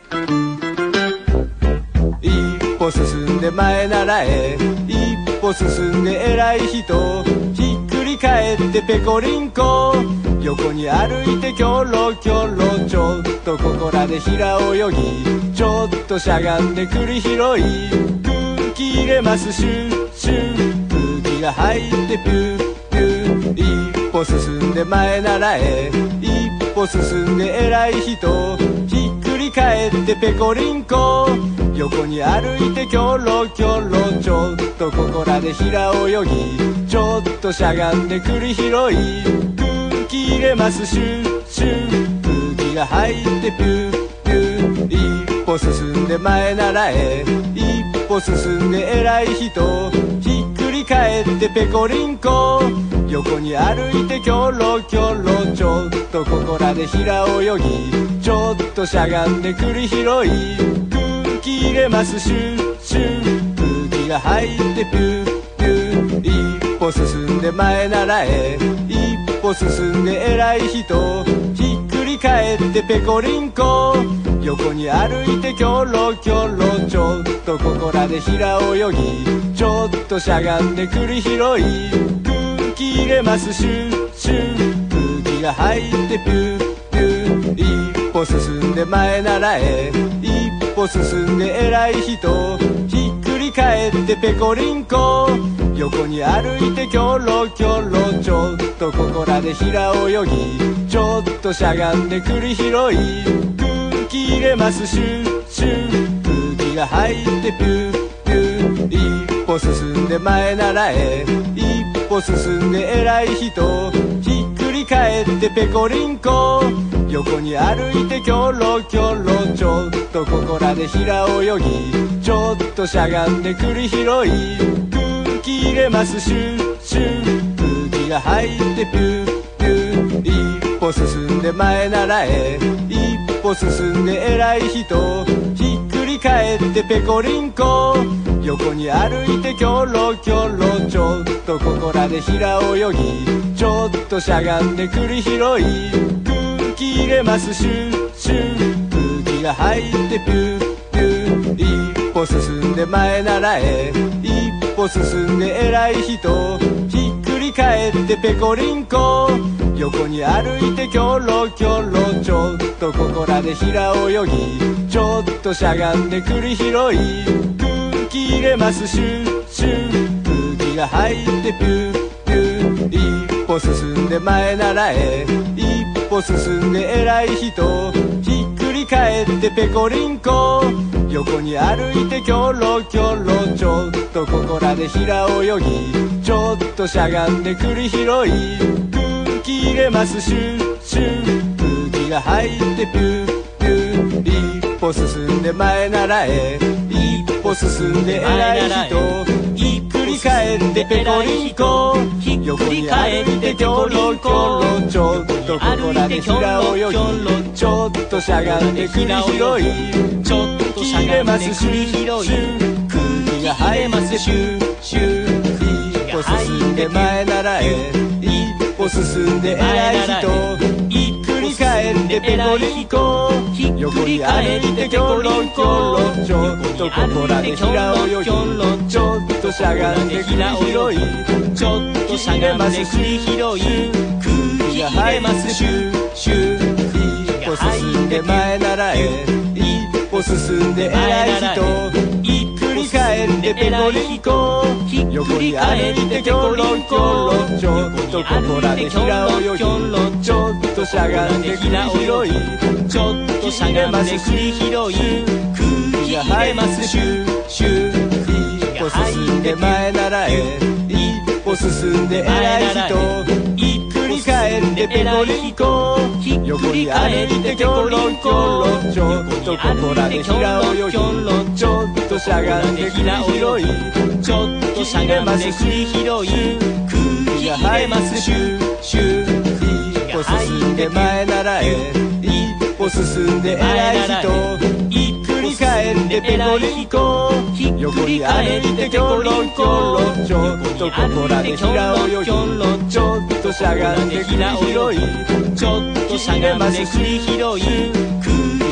一歩進んで前習え、一歩進んで偉い人、ひっくり返ってペコリンコ、横に歩いてキョロキョロ、ちょっとここらで平泳ぎ、ちょっとしゃがんで栗拾い、空気入れますシュッシュッ、空気が入ってピュッピュッ、一歩進んで前習え、一歩進んで偉い人、ひっくり返ってペコリンコ、横に歩いてキョロキョロ、ちょっとここらで平泳ぎ、ちょっとしゃがんで栗拾い、空気入れますシュッシュッ、空気が入ってピュッピュッ、一歩進んで前習え、一歩進んで偉い人、ひっくり返ってペコリンコ、横に歩いてキョロキョロ、ちょっとここらで平泳ぎ、ちょっとしゃがんで栗拾い、空気入れますシュッシュッ、空気が入ってピュッピュッ、一歩進んで前習え、一歩進んで偉い人、ひっくり返ってペコリンコ、横に歩いてキョロキョロ、ちょっとここらで平泳ぎ、ちょっとしゃがんで栗拾い、空気入れますシュッシュッ、空気が入ってピュッピュッ、一歩進んで前習え、一歩進んで偉い人、ひっくり返ってペコリンコ、横に歩いてキョロキョロ、ちょっとここらで平泳ぎ、ちょっとしゃがんで栗拾い、空気入れますシュッシュッ、空気が入ってピュッピュッ、一歩進んで前習え、一歩進んで偉い人、ひっくり返ってペコリンコ、横に歩いてキョロキョロ、ちょっとここらで平泳ぎ、ちょっとしゃがんで栗拾い、空気入れますシュッシュッ、空気が入ってピュッピュッ、一歩進んで前習え、一歩進んで偉い人、ひっくり返ってペコリンコ、横に歩いてキョロキョロ、ちょっとここらで平泳ぎ、ちょっとしゃがんで栗拾い、空気入れますシュッシュッ、空気が入ってピュッピュッ、一歩進んで前習え、一歩進んで偉い人、ひっくり返ってペコリンコ、横に歩いてキョロキョロ、ちょっとここらで平泳ぎ、ちょっとしゃがんで栗拾い、空気入れますシュッシュッ、空気が入ってピュッピュッ、一歩進んで前習え、一歩進んで偉い人、ひっくり返ってペコリンコ、横に歩いてキョロキョロ、ちょっとここらで平泳ぎ、ちょっとしゃがんで栗拾い、空気入れますシュッシュッ、空気が入ってピュッピュッ、一歩進んで前習え、一歩進んで偉い人、ひっくり返ってペコリンコ、横に歩いてキョロキョロ、ちょっとここらで平泳ぎ、ちょっとしゃがんで栗拾い、ちょっとしゃがんで栗拾い、空気が入りますシュッシュッ、一歩進んで前習え、一歩進んで偉い人、ひっくり返ってペコリンコ、横に歩いてキョロキョロ、ちょっとここらで平泳ぎ、ちょっとしゃがんで栗拾い、ちょっとしゃがんで栗拾い、空気が入りますシュッシュッ、一歩進んで前習え、一歩進んで偉い人、ひっくり返ってペコリンコ、横に歩いてキョロキョロ、ちょっとここらで平泳ぎ、ちょっとしゃがんで栗拾い、ちょっとしゃがんで栗拾い、空気が入りますシュッシュッ、一歩進んで前習え、一歩進んで偉い人、ひっくり返ってペコリンコ、横に歩いてキョロキョロ、ちょっとここらで平泳ぎ、ちょっとしゃがんで栗拾い、ちょっとしゃがんで栗拾い、空気が入りますシュッシュッ、一歩進んで前習え、一歩進んで偉い人、ひっくり返ってペコリンコ、横に歩いてキョロキョロ、ちょっとここらで平泳ぎ、ちょっとしゃがんで栗拾い、ちょっとしゃがんで栗拾い、空気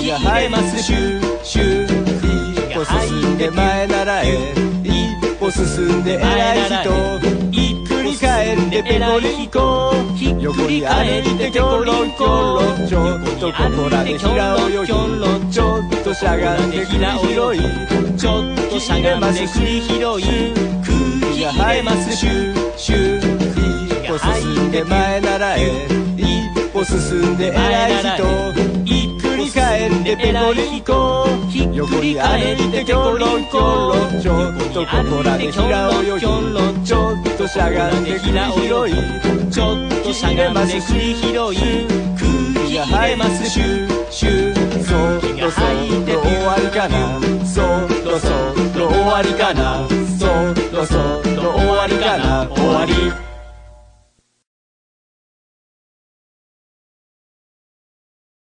気が入ますシューシュー一歩進んで前ならえ一歩進んで偉い人ひっくり返ってペコリンコ横に歩いてキョロキョロちょっとここらで平泳ぎちょっとしゃがんで繰り広いちょっとしゃがんで繰り広い空気が入ますシューシュー一歩進んで前ならえ一歩進んで偉い人ひっくり返ってペコリンコ横に歩いてキョロキョロちょっとここらで平泳ぎちょっとしゃがんで繰り広いちょっとしゃがんで繰り広い空気が入ますシューシューそろそろ終わりかなそろそろ終わりかなそろそろ終わりかな終わり